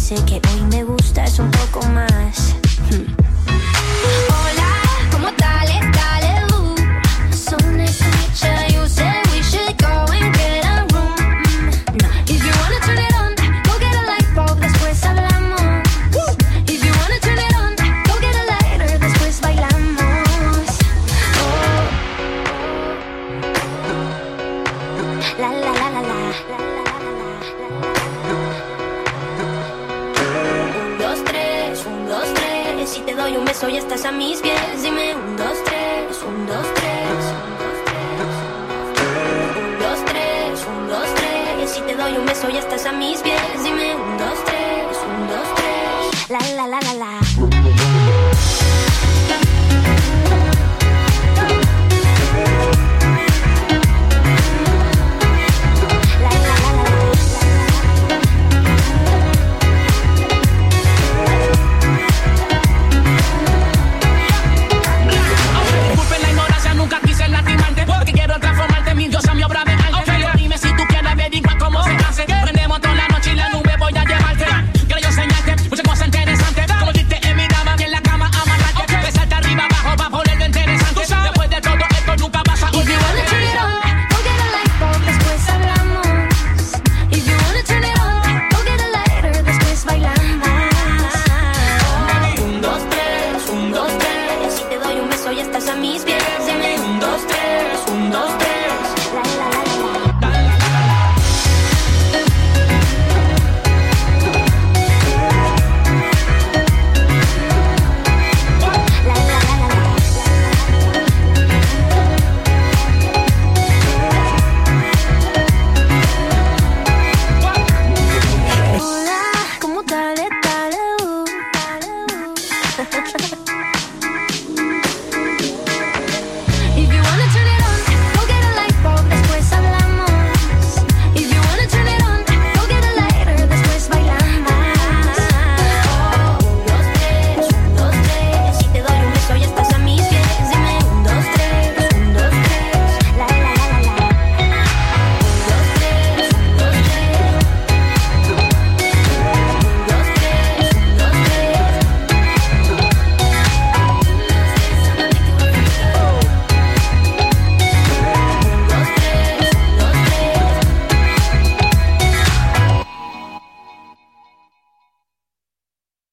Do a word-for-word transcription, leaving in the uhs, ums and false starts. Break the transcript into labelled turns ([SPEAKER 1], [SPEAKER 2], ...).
[SPEAKER 1] dice que hoy me gustas un poco más. Hmm. Hola, ¿cómo dale, dale, uh. So nice to meet ya, you said we should go and get a room. Mm. No. If you wanna turn it on, go get a light bulb, después hablamos. Woo. If you wanna turn it on, go get a lighter, después bailamos. Oh. La la la la la. Un, dos, tres, un, dos, tres. Si te doy un beso ya estás a mis pies. Dime un, dos, tres, un, dos, tres. Un, dos, tres, un, dos, tres. Si te doy un beso ya estás a mis pies. Dime un, dos, tres, un, dos, tres. La la la la la.